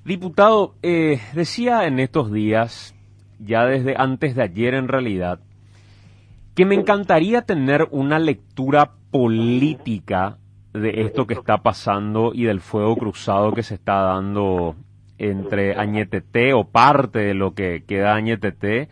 Diputado, decía en estos días, ya desde antes de ayer en realidad, que me encantaría tener una lectura política de esto que está pasando y del fuego cruzado que se está dando entre Añeteté o parte de lo que queda de Añeteté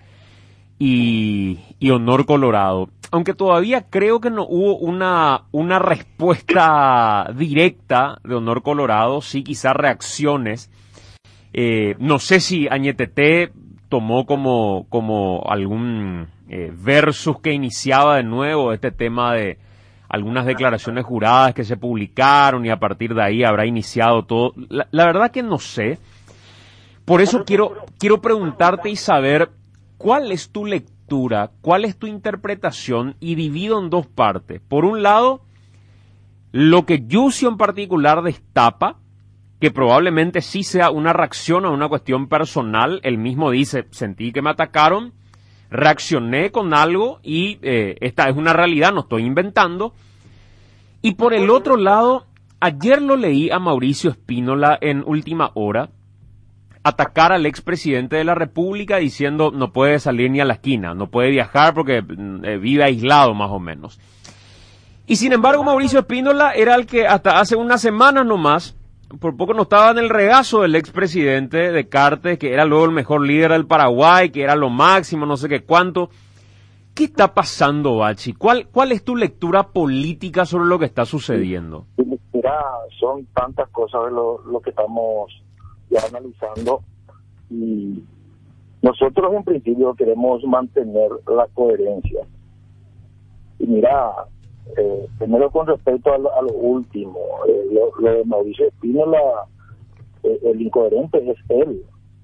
y Honor Colorado. Aunque todavía creo que no hubo una respuesta directa de Honor Colorado, sí quizás reacciones. No sé si Añeteté tomó como algún versus que iniciaba de nuevo este tema de algunas declaraciones juradas que se publicaron y a partir de ahí habrá iniciado todo. La verdad que no sé. Por eso quiero preguntarte y saber cuál es tu lectura, cuál es tu interpretación y divido en dos partes. Por un lado, lo que Yucio en particular destapa, que probablemente sí sea una reacción a una cuestión personal. Él mismo dice, sentí que me atacaron, reaccioné con algo y esta es una realidad, no estoy inventando. Y por el otro lado, ayer lo leí a Mauricio Espínola en Última Hora, atacar al expresidente de la República diciendo no puede salir ni a la esquina, no puede viajar porque vive aislado más o menos. Y sin embargo, Mauricio Espínola era el que hasta hace unas semanas nomás, por poco no estaba en el regazo del expresidente de Cartes, que era luego el mejor líder del Paraguay, que era lo máximo, no sé qué cuánto. ¿Qué está pasando, Bachi? ¿Cuál es tu lectura política sobre lo que está sucediendo? Mira, son tantas cosas de lo que estamos ya analizando y nosotros en principio queremos mantener la coherencia. Y mira, primero con respecto a lo último, lo de Mauricio Espínola, el incoherente es él.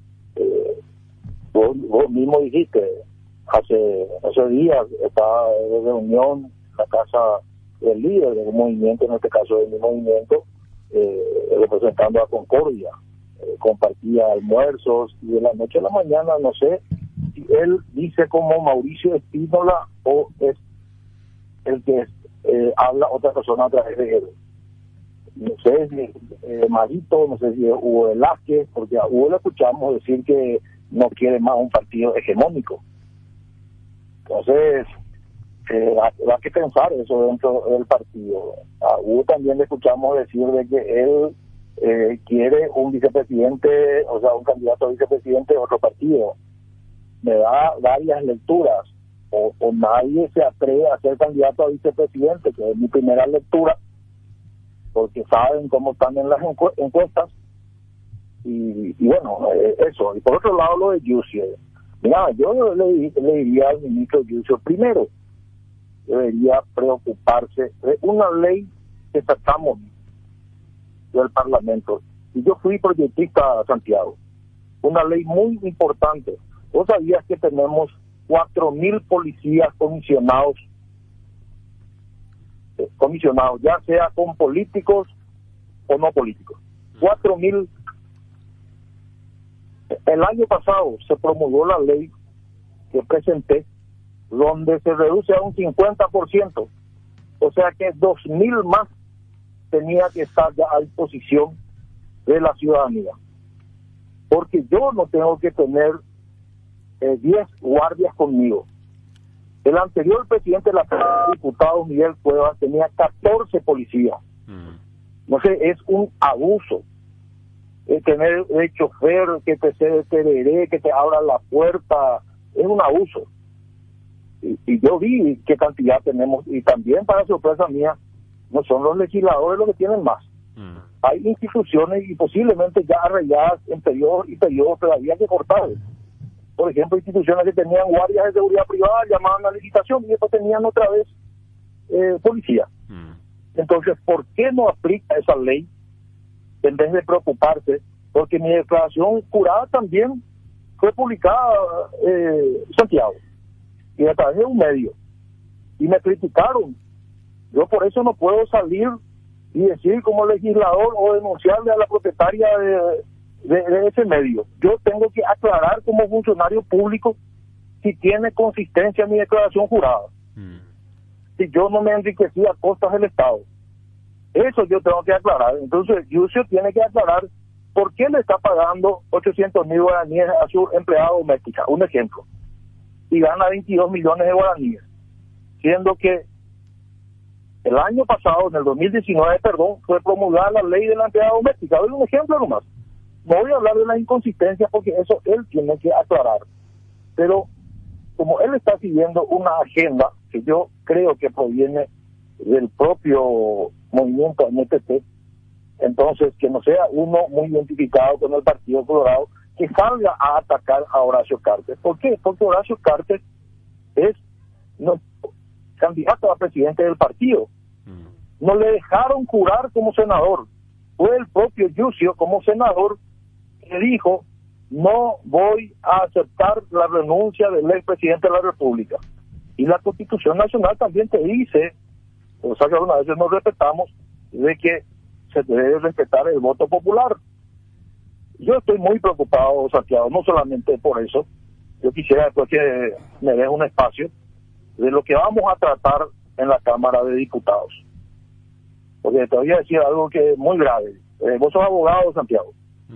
Vos mismo dijiste, hace días estaba de reunión en la casa del líder del movimiento, en este caso de mi movimiento, representando a Concordia. Compartía almuerzos y de la noche a la mañana, no sé si él dice como Mauricio Espínola o es el que habla otra persona a través de él. No sé si Marito, no sé si es Hugo Velázquez, porque a Hugo le escuchamos decir que no quiere más un partido hegemónico. Entonces, hay que pensar eso dentro del partido. A Hugo también le escuchamos decir de que él quiere un vicepresidente, o sea, un candidato a vicepresidente de otro partido. Me da varias lecturas. O nadie se atreve a ser candidato a vicepresidente, que es mi primera lectura, porque saben cómo están en las encuestas. Y bueno, eso. Y por otro lado, lo de Yucio. Mira, yo le diría al ministro Yucio, primero, debería preocuparse de una ley que sacamos del Parlamento. Y yo fui proyectista a Santiago. Una ley muy importante. ¿Vos sabías que tenemos 4.000 policías comisionados, ya sea con políticos o no políticos? 4.000. El año pasado se promulgó la ley que presenté, donde se reduce a un 50%, o sea que 2.000 más tenía que estar ya a disposición de la ciudadanía, porque yo no tengo que tener 10 guardias conmigo. El anterior presidente de la Cámara de Diputados, Miguel Cuevas, tenía 14 policías. No sé, es un abuso. Tener el chofer que te tereré, que te abra la puerta, es un abuso. Y yo vi qué cantidad tenemos, y también, para sorpresa mía, no son los legisladores los que tienen más. Hay instituciones y posiblemente ya arraigadas en periodos y periodos, pero había que cortar. Por ejemplo, instituciones que tenían guardias de seguridad privada, llamaban a licitación y después tenían otra vez policía. Entonces, ¿por qué no aplica esa ley en vez de preocuparse? Porque mi declaración jurada también fue publicada en Santiago y a través de un medio. Y me criticaron. Yo por eso no puedo salir y decir como legislador o denunciarle a la propietaria de ese medio. Yo tengo que aclarar como funcionario público si tiene consistencia mi declaración jurada. Si yo no me enriquecí a costas del Estado. Eso yo tengo que aclarar. Entonces, Yucio tiene que aclarar ¿por qué le está pagando 800.000 guaraníes a su empleada doméstica? Un ejemplo. Y gana 22 millones de guaraníes. Siendo que el año pasado, en el 2019, fue promulgada la ley de la empleada doméstica. Doy un ejemplo nomás. No voy a hablar de las inconsistencias porque eso él tiene que aclarar. Pero como él está siguiendo una agenda que yo creo que proviene del propio movimiento MTT, entonces que no sea uno muy identificado con el Partido Colorado, que salga a atacar a Horacio Cartes. ¿Por qué? Porque Horacio Cartes es candidato a presidente del partido. No le dejaron jurar como senador. Fue el propio Yucio como senador que dijo: no voy a aceptar la renuncia del expresidente de la República. Y la Constitución Nacional también te dice, o sea que algunas veces nos respetamos, de que se debe respetar el voto popular. Yo estoy muy preocupado, Santiago, no solamente por eso. Yo quisiera después que me deje un espacio de lo que vamos a tratar en la Cámara de Diputados. Porque te voy a decir algo que es muy grave. Vos sos abogado, Santiago.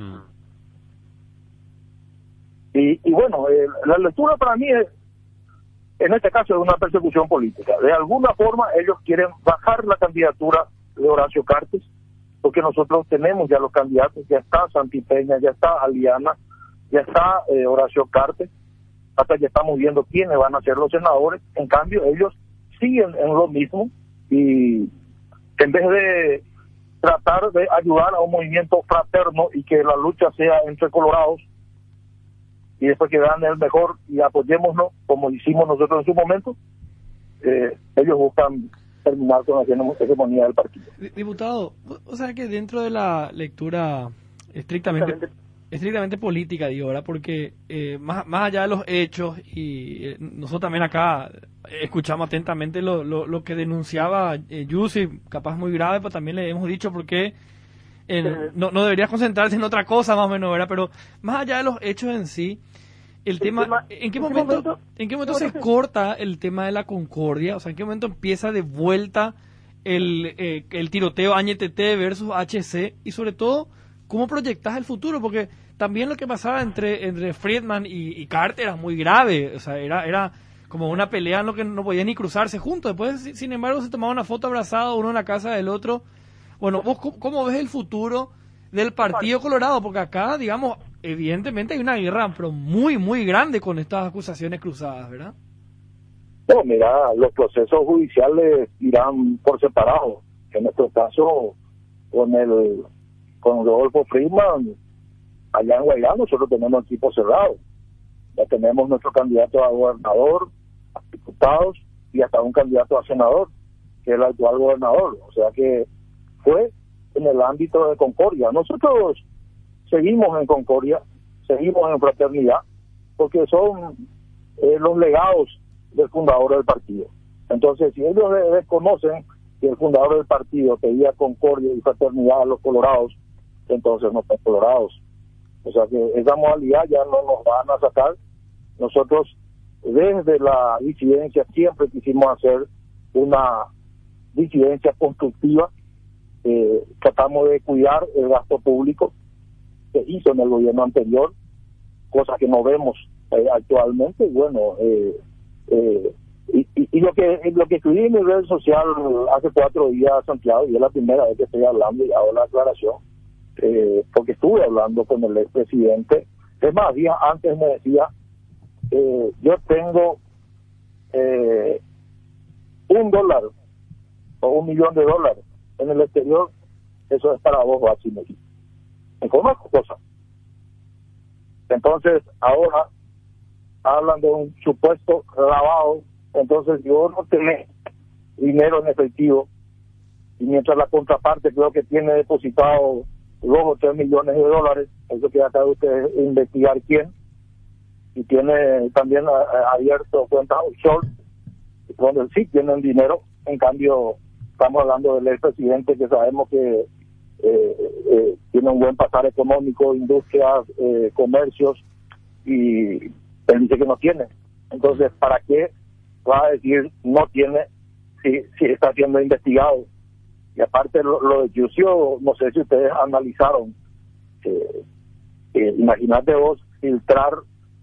Y bueno, la lectura para mí es, en este caso, es una persecución política. De alguna forma ellos quieren bajar la candidatura de Horacio Cartes, porque nosotros tenemos ya los candidatos, ya está Santi Peña, ya está Aliana, ya está Horacio Cartes, hasta que estamos viendo quiénes van a ser los senadores. En cambio, ellos siguen en lo mismo y en vez de tratar de ayudar a un movimiento fraterno y que la lucha sea entre colorados, y después que gane el mejor y apoyémonos como hicimos nosotros en su momento, ellos buscan terminar con la hegemonía del partido. Diputado, o sea que dentro de la lectura estrictamente política, digo, ¿verdad? Porque más allá de los hechos, y nosotros también acá escuchamos atentamente lo que denunciaba Yussi, capaz muy grave, pero también le hemos dicho porque no debería concentrarse en otra cosa más o menos, ¿verdad? Pero más allá de los hechos en sí, el tema, ¿en qué momento se corta el tema de la concordia? O sea, ¿en qué momento empieza de vuelta el tiroteo AñTT versus HC? Y sobre todo, ¿cómo proyectas el futuro? Porque también lo que pasaba entre Friedman y Carter era muy grave. O sea, era como una pelea en lo que no podían ni cruzarse juntos. Después, sin embargo, se tomaba una foto abrazado, uno en la casa del otro. Bueno, ¿vos cómo ves el futuro del Partido Colorado? Porque acá, digamos, evidentemente hay una guerra pero muy, muy grande con estas acusaciones cruzadas, ¿verdad? No, mira, los procesos judiciales irán por separado. En nuestro caso, con Rodolfo Friedman, allá en Guairá, nosotros tenemos equipo cerrado. Ya tenemos nuestro candidato a gobernador, a diputados y hasta un candidato a senador, que es el actual gobernador. O sea que fue en el ámbito de concordia. Nosotros seguimos en concordia, seguimos en fraternidad, porque son los legados del fundador del partido. Entonces, si ellos desconocen que el fundador del partido pedía concordia y fraternidad a los colorados, entonces no están colorados. O sea que esa modalidad ya no nos van a sacar. Nosotros, desde la disidencia, siempre quisimos hacer una disidencia constructiva. Tratamos de cuidar el gasto público que hizo en el gobierno anterior, cosa que no vemos actualmente. Bueno, y lo que escribí en mi red social hace 4 días, Santiago, y es la primera vez que estoy hablando y hago la aclaración, porque estuve hablando con el expresidente. Es más, días antes me decía, yo tengo $1 o $1.000.000 en el exterior, eso es para vos, Bachi, en forma cosa. Entonces, ahora hablan de un supuesto lavado. Entonces, yo no tengo dinero en efectivo, y mientras la contraparte creo que tiene depositado 2 o 3 millones de dólares, eso que acá usted investigar quién, y tiene también abierto cuentas offshore, donde sí tienen dinero. En cambio, estamos hablando del expresidente, que sabemos que tiene un buen pasar económico, industrias, comercios, y él dice que no tiene. Entonces, ¿para qué va a decir no tiene si está siendo investigado? Y aparte lo de Yucio, no sé si ustedes analizaron Imagínate vos filtrar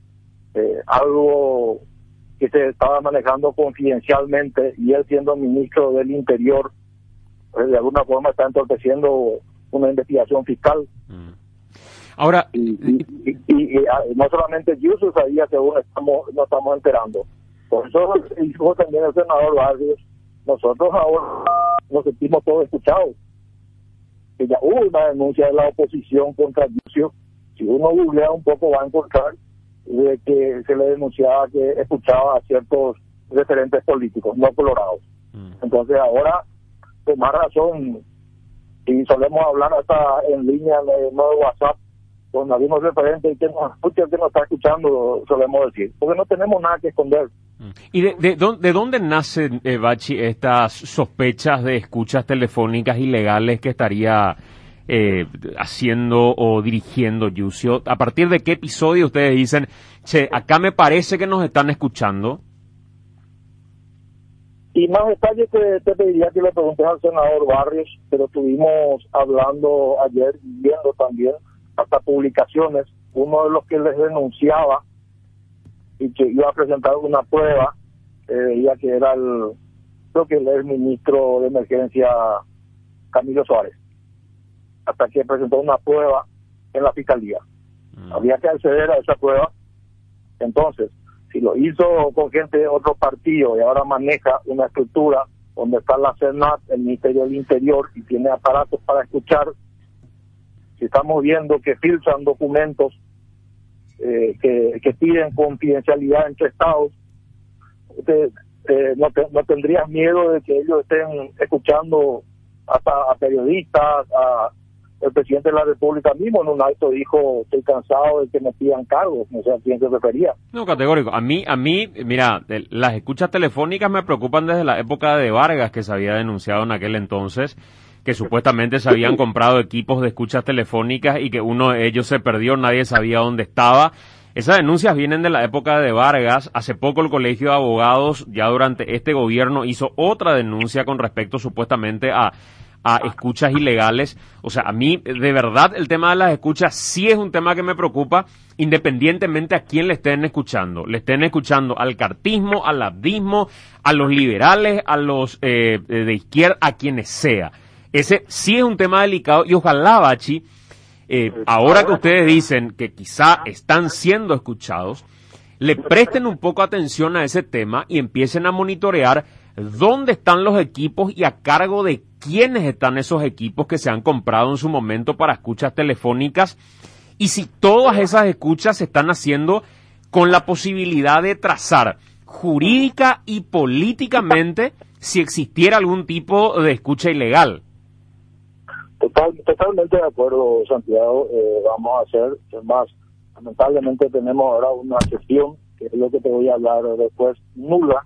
algo que se estaba manejando confidencialmente y él siendo ministro del Interior, pues de alguna forma está entorpeciendo una investigación fiscal. Ahora, y no solamente Yusuf sabía, según nos estamos enterando. Por eso dijo también el senador Barrios, nosotros ahora nos sentimos todos escuchados. Que ya hubo una denuncia de la oposición contra Yusuf. Si uno googlea un poco va a encontrar de que se le denunciaba que escuchaba a ciertos referentes políticos no colorados. Entonces ahora, con más razón, y solemos hablar hasta en línea en modo WhatsApp con algunos referentes que nos escucha, que nos está escuchando, solemos decir, porque no tenemos nada que esconder. ¿Y de dónde nacen, Bachi, estas sospechas de escuchas telefónicas ilegales que estaría haciendo o dirigiendo Yusuf? ¿A partir de qué episodio ustedes dicen, che, acá me parece que nos están escuchando? Y más detalles que te pediría que le preguntes al senador Barrios, pero estuvimos hablando ayer y viendo también hasta publicaciones, uno de los que les denunciaba y que iba a presentar una prueba, ya que era creo que el ministro de Emergencia Camilo Suárez, hasta que presentó una prueba en la fiscalía. Había que acceder a esa prueba. Entonces, si lo hizo con gente de otro partido y ahora maneja una estructura donde está la CENAT, el Ministerio del Interior, y tiene aparatos para escuchar, si estamos viendo que filtran documentos que piden confidencialidad entre estados, no tendrías miedo de que ellos estén escuchando hasta a periodistas, el presidente de la República mismo en un acto dijo, estoy cansado de que me pidan cargos, no sé a quién se refería. No, categórico. A mí, mira, las escuchas telefónicas me preocupan desde la época de Vargas, que se había denunciado en aquel entonces, que supuestamente se habían comprado equipos de escuchas telefónicas y que uno de ellos se perdió, nadie sabía dónde estaba. Esas denuncias vienen de la época de Vargas. Hace poco el Colegio de Abogados, ya durante este gobierno, hizo otra denuncia con respecto supuestamente a escuchas ilegales. O sea, a mí, de verdad, el tema de las escuchas sí es un tema que me preocupa, independientemente a quién le estén escuchando. Le estén escuchando al cartismo, al abdismo, a los liberales, a los de izquierda, a quienes sea. Ese sí es un tema delicado y ojalá, Bachi, ahora que ustedes dicen que quizá están siendo escuchados, le presten un poco atención a ese tema y empiecen a monitorear dónde están los equipos y a cargo de quiénes están esos equipos que se han comprado en su momento para escuchas telefónicas y si todas esas escuchas se están haciendo con la posibilidad de trazar jurídica y políticamente si existiera algún tipo de escucha ilegal. Totalmente de acuerdo, Santiago. Vamos a hacer, es más, lamentablemente tenemos ahora una sesión, que es lo que te voy a hablar después, nula,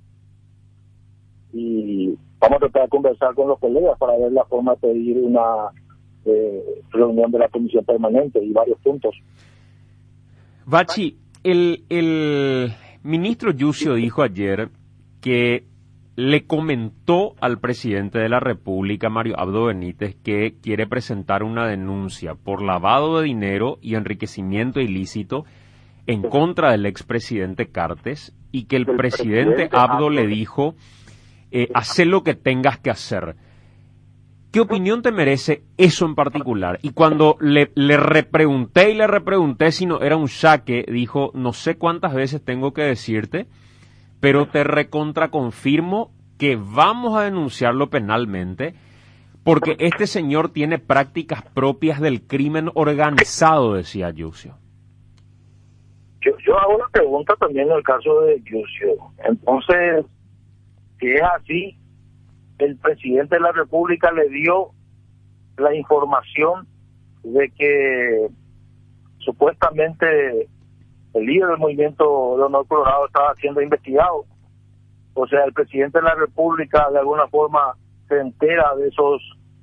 y vamos a tratar de conversar con los colegas para ver la forma de pedir una reunión de la comisión permanente y varios puntos. Bachi, el ministro Yusuf dijo ayer que le comentó al presidente de la República, Mario Abdo Benítez, que quiere presentar una denuncia por lavado de dinero y enriquecimiento ilícito en contra del expresidente Cartes y que el presidente Abdo le dijo, haz lo que tengas que hacer. ¿Qué opinión te merece eso en particular? Y cuando le repregunté si no era un saque, dijo, no sé cuántas veces tengo que decirte, pero te recontraconfirmo que vamos a denunciarlo penalmente porque este señor tiene prácticas propias del crimen organizado, decía Yusuf. Yo hago una pregunta también en el caso de Yusuf. Entonces, si es así, el presidente de la República le dio la información de que supuestamente el líder del movimiento de Honor Colorado estaba siendo investigado. O sea, el presidente de la República de alguna forma se entera de esos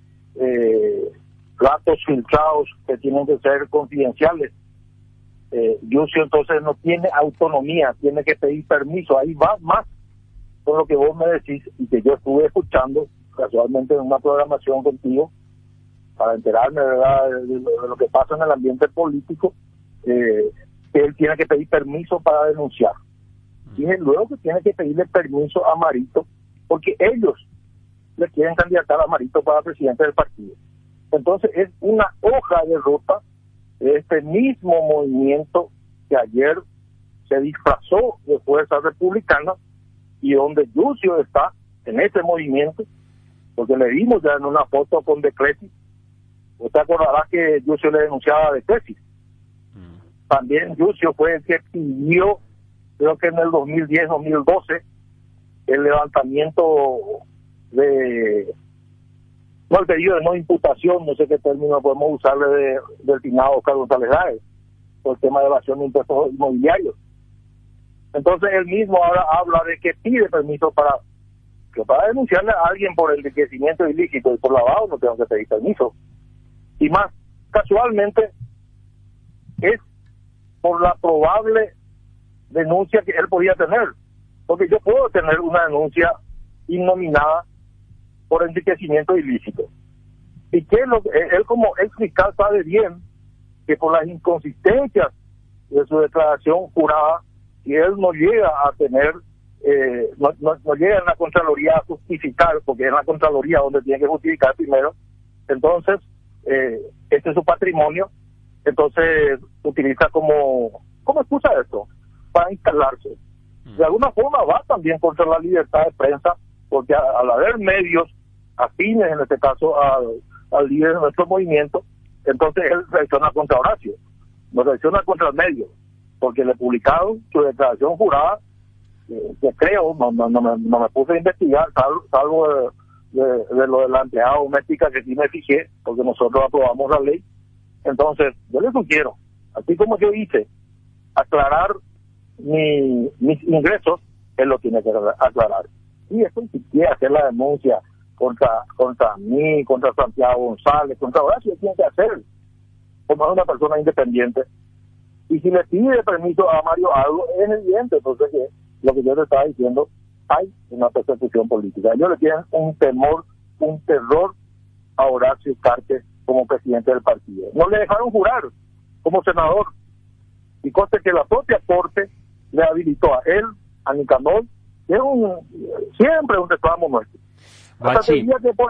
datos filtrados que tienen que ser confidenciales. Yusuf entonces no tiene autonomía, tiene que pedir permiso. Ahí va más con lo que vos me decís y que yo estuve escuchando casualmente en una programación contigo, para enterarme, ¿verdad?, de lo que pasa en el ambiente político, que él tiene que pedir permiso para denunciar. Y luego que tiene que pedirle permiso a Marito, porque ellos le quieren candidatar a Marito para presidente del partido. Entonces es una hoja de ruta de este mismo movimiento que ayer se disfrazó de Fuerza Republicana y donde Yucio está en ese movimiento, porque le vimos ya en una foto con De Clesis. Usted acordará que Yucio le denunciaba a De Clesis. También Yucio fue el que pidió, creo que en el 2010-2012, el levantamiento no el pedido de no imputación, no sé qué término podemos usarle, del finado Oscar González Áez, por el tema de evasión de impuestos inmobiliarios. Entonces él mismo ahora habla de que pide permiso para denunciarle a alguien por el enriquecimiento ilícito y por lavado no tengo que pedir permiso. Y más, casualmente, es por la probable denuncia que él podía tener, porque yo puedo tener una denuncia innominada por enriquecimiento ilícito. Y que él como ex fiscal sabe bien que por las inconsistencias de su declaración jurada, si él no llega a tener, no llega en la Contraloría a justificar, porque es en la Contraloría donde tiene que justificar primero, entonces este es su patrimonio, entonces utiliza como excusa esto, para instalarse. De alguna forma va también contra la libertad de prensa, porque al haber medios afines, en este caso al líder de nuestro movimiento, entonces él reacciona contra Horacio, no reacciona contra el medio, porque le publicaron su declaración jurada, que creo, no me puse a investigar, salvo de lo de la empleada doméstica, que sí me fijé, porque nosotros aprobamos la ley. Entonces, yo le sugiero, así como yo hice, aclarar mis ingresos, él lo tiene que aclarar. Y eso si quiere hacer la denuncia contra mí, contra Santiago González, contra Horacio, tiene que hacer, como es una persona independiente. Y si le pide permiso a Mario Aldo, es evidente, entonces, que lo que yo le estaba diciendo, hay una persecución política. Ellos le tienen un temor, un terror a Horacio Cartes como presidente del partido. No le dejaron jurar como senador. Y conste que la propia Corte le habilitó a él, a Nicanor, que es siempre un reclamo nuestro. Hasta que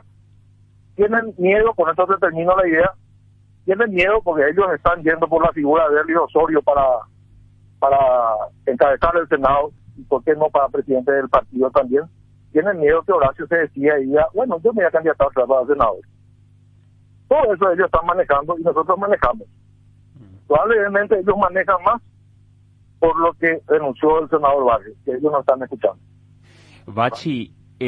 tienen miedo, con esto se termina la idea, tienen miedo porque ellos están yendo por la figura de Elio Osorio para encabezar el Senado, y por qué no para presidente del partido también. Tienen miedo que Horacio se decida y diga, bueno, yo me voy a candidatar para senador. Todo eso ellos están manejando y nosotros manejamos. Probablemente ellos manejan más por lo que denunció el senador Vargas, que ellos no están escuchando. Bachi,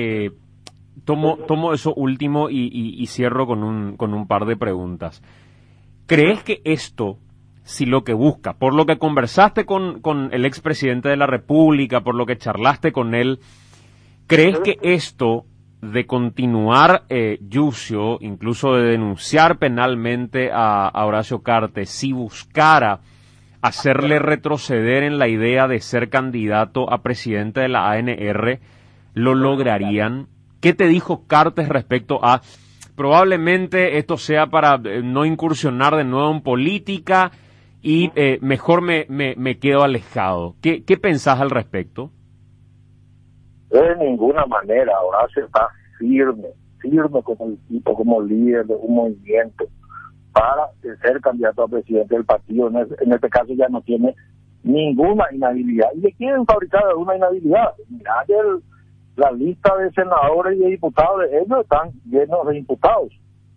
tomo eso último y cierro con un par de preguntas. ¿Crees que esto, si lo que busca, por lo que conversaste con el expresidente de la República, por lo que charlaste con él, crees que esto de continuar Yucio, incluso de denunciar penalmente a Horacio Cartes, si buscara hacerle retroceder en la idea de ser candidato a presidente de la ANR, lo lograrían? ¿Qué te dijo Cartes respecto a probablemente esto sea para no incursionar de nuevo en política y mejor me quedo alejado? ¿Qué pensás al respecto? De ninguna manera. Horacio está firme como el tipo, como líder de un movimiento para ser candidato a presidente del partido. En este caso ya no tiene ninguna inhabilidad. Y le quieren fabricar alguna inhabilidad. Mirá que la lista de senadores y de diputados de ellos están llenos de imputados.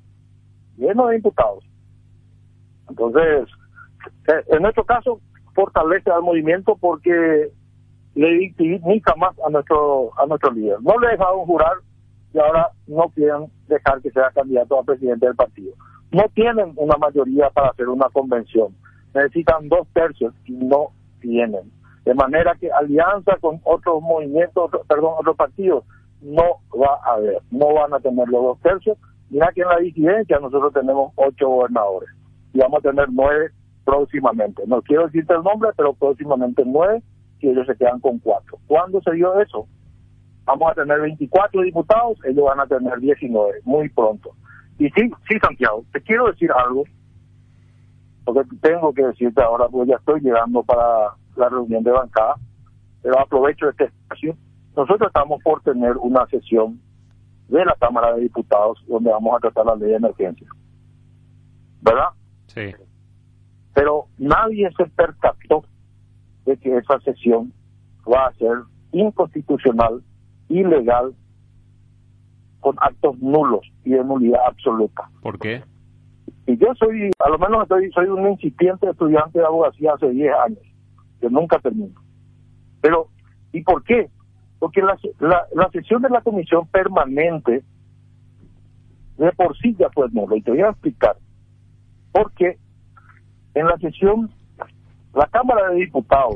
Entonces, en nuestro caso, fortalece al movimiento porque le victimiza más a nuestro líder. No le dejaron jurar y ahora no quieren dejar que sea candidato a presidente del partido. No tienen una mayoría para hacer una convención. Necesitan 2/3 y no tienen. De manera que alianza con otros movimientos, otros partidos, no va a haber. No van a tener los 2/3. Mira que en la disidencia nosotros tenemos 8 gobernadores y vamos a tener 9 próximamente. No quiero decirte el nombre, pero próximamente 9, y ellos se quedan con 4. ¿Cuándo se dio eso? Vamos a tener 24 diputados, ellos van a tener 19, muy pronto. Y sí, Santiago, te quiero decir algo, porque tengo que decirte ahora, porque ya estoy llegando para la reunión de bancada, pero aprovecho este espacio. Nosotros estamos por tener una sesión de la Cámara de Diputados donde vamos a tratar la ley de emergencia, ¿verdad? Sí. Pero nadie se percató de que esa sesión va a ser inconstitucional, ilegal, con actos nulos y de nulidad absoluta. ¿Por qué? Y yo soy, a lo menos soy un incipiente estudiante de abogacía hace 10 años, que nunca termino. Pero, ¿y por qué? Porque la sesión de la comisión permanente de por sí ya fue nulo, y te voy a explicar. Porque en la sesión, la Cámara de Diputados,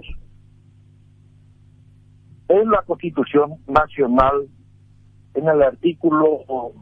en la Constitución Nacional, en el artículo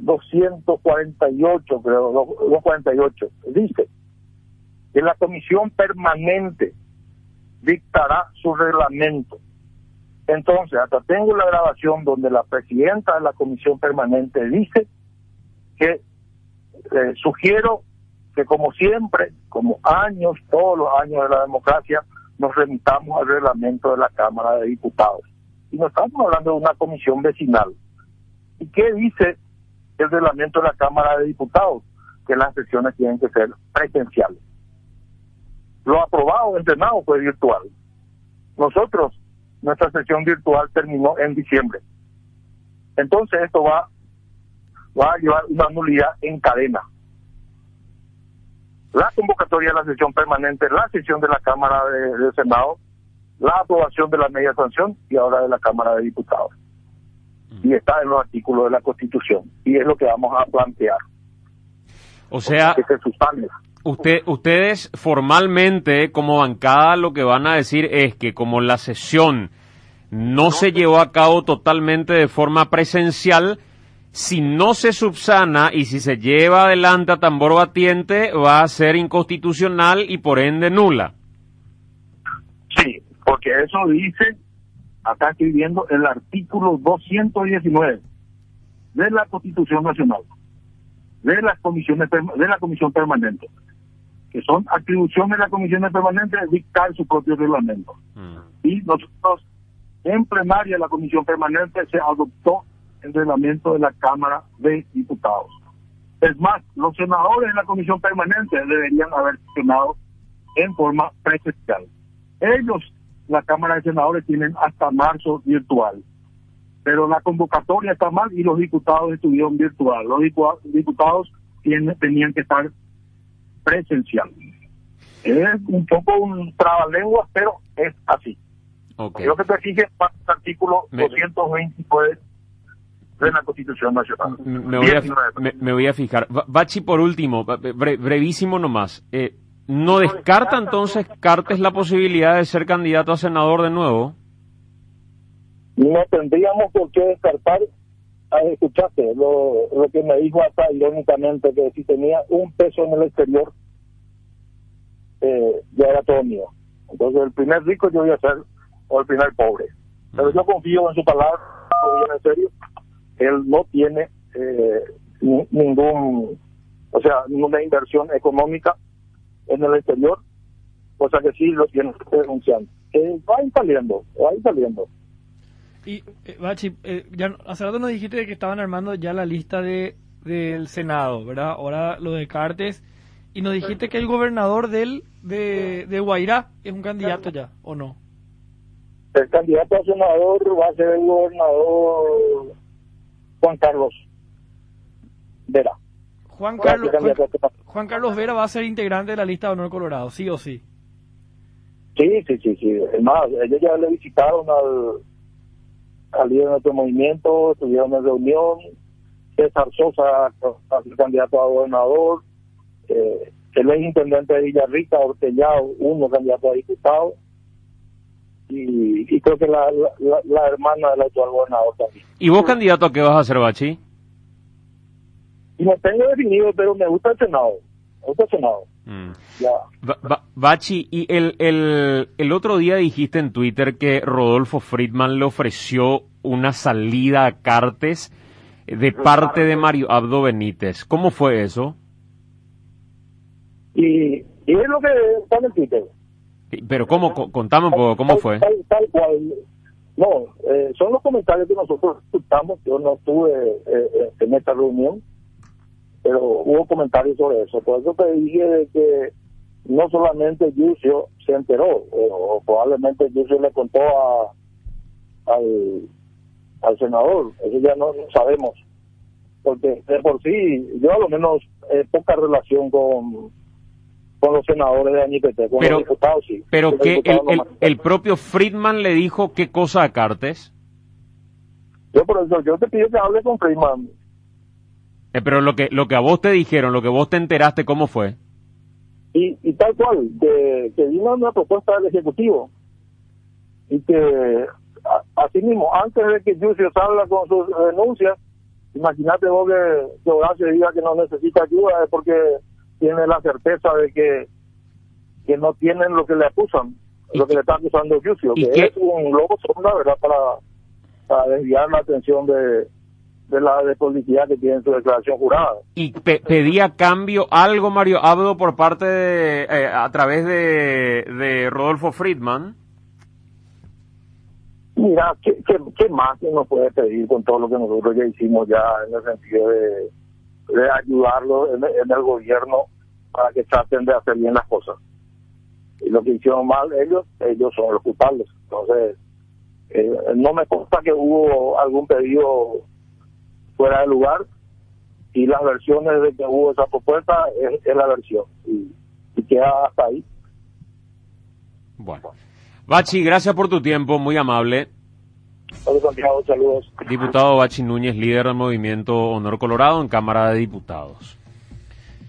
248, creo, 248, dice que la comisión permanente dictará su reglamento. Entonces, hasta tengo la grabación donde la presidenta de la comisión permanente dice que sugiero que, como siempre, como todos los años de la democracia, nos remitamos al reglamento de la Cámara de Diputados. Y no estamos hablando de una comisión vecinal. ¿Y qué dice el reglamento de la Cámara de Diputados? Que las sesiones tienen que ser presenciales. Lo aprobado en Senado fue virtual. Nosotros, nuestra sesión virtual terminó en diciembre. Entonces esto va a llevar una nulidad en cadena. La convocatoria de la sesión permanente, la sesión de la Cámara de Senado, la aprobación de la media sanción y ahora de la Cámara de Diputados. Y está en los artículos de la Constitución. Y es lo que vamos a plantear. O sea, que se suspende. Ustedes formalmente, como bancada, lo que van a decir es que como la sesión no se llevó a cabo totalmente de forma presencial, si no se subsana y si se lleva adelante a tambor batiente, va a ser inconstitucional y por ende nula. Sí, porque eso dice, acá estoy viendo el artículo 219 de la Constitución Nacional, de la Comisión Permanente, que son atribuciones de la Comisión Permanente de dictar su propio reglamento. Y nosotros, en plenaria de la Comisión Permanente, se adoptó el reglamento de la Cámara de Diputados. Es más, los senadores de la Comisión Permanente deberían haber sesionado en forma presencial. Ellos, la Cámara de Senadores, tienen hasta marzo virtual, pero la convocatoria está mal y los diputados estuvieron virtual. Los diputados tenían que estar presencial. Es un poco un trabalenguas, pero es así. Okay. Yo que te fijes en el artículo 229 de la Constitución Nacional. Me voy a fijar. Bachi, por último, brevísimo nomás. ¿No descarta entonces Cartes la posibilidad de ser candidato a senador de nuevo? No tendríamos por qué descartar. Escuchaste lo que me dijo hasta irónicamente, que si tenía un peso en el exterior, ya era todo mío. Entonces el primer rico yo voy a ser, o el primer pobre. Pero yo confío en su palabra, en serio. Él no tiene ninguna inversión económica en el exterior, cosa que sí lo tiene denunciando. Va a ir saliendo. Y, Bachi, ya hace rato nos dijiste que estaban armando ya la lista del Senado, ¿verdad? Ahora lo de Cartes, y nos dijiste que el gobernador de Guairá es un candidato ya, ¿o no? El candidato a senador va a ser el gobernador Juan Carlos Vera. Juan Carlos Vera va a ser integrante de la lista de honor Colorado, ¿sí o sí? Sí. Es más, ellos ya le visitaron al líder de nuestro movimiento, estuvieron en reunión. César Sosa, el candidato a gobernador, el ex intendente de Villarrica, Ortellado, uno candidato a diputado, y creo que la hermana del actual gobernador también. ¿Y vos, candidato, a qué vas a hacer, Bachi? Y no tengo definido, pero me gusta el Senado. Ya. Bachi, y el otro día dijiste en Twitter que Rodolfo Friedman le ofreció una salida a Cartes de parte de Mario Abdo Benítez. ¿Cómo fue eso? Y es lo que está en el Twitter. Pero contame un poco, ¿cómo fue? Tal cual. No, son los comentarios que nosotros escuchamos. Yo no estuve en esta reunión, pero hubo comentarios sobre eso. Por eso te dije de que no solamente Yucio se enteró, o probablemente Yucio le contó al senador. Eso ya no sabemos, porque de por sí yo a lo menos poca relación con los senadores de ANIPT, con los diputados sí. Pero que el propio Friedman le dijo qué cosa a Cartes. Yo por eso, yo te pido que hable con Friedman. Pero lo que a vos te dijeron, lo que vos te enteraste, ¿cómo fue? Y tal cual, que vino una propuesta del Ejecutivo, y que así mismo, antes de que Yucio salga con sus denuncias, imagínate vos que Horacio diga que no necesita ayuda, es porque tiene la certeza de que no tienen lo que le acusan, lo que le está acusando Yucio, que es un lobo sonda, ¿verdad?, para desviar la atención de la publicidad que tiene en su declaración jurada. ¿Y pedía cambio algo Mario Abdo por parte a través de Rodolfo Friedman? Mira, ¿qué más que nos puede pedir con todo lo que nosotros ya hicimos ya en el sentido de ayudarlo en el gobierno para que traten de hacer bien las cosas? Y lo que hicieron mal ellos son los culpables. Entonces, no me consta que hubo algún pedido fuera de lugar, y las versiones de que hubo esa propuesta es la versión, y queda hasta ahí. Bueno, Bachi, gracias por tu tiempo, muy amable. Santiago, saludos. Diputado Bachi Núñez, líder del movimiento Honor Colorado en Cámara de Diputados.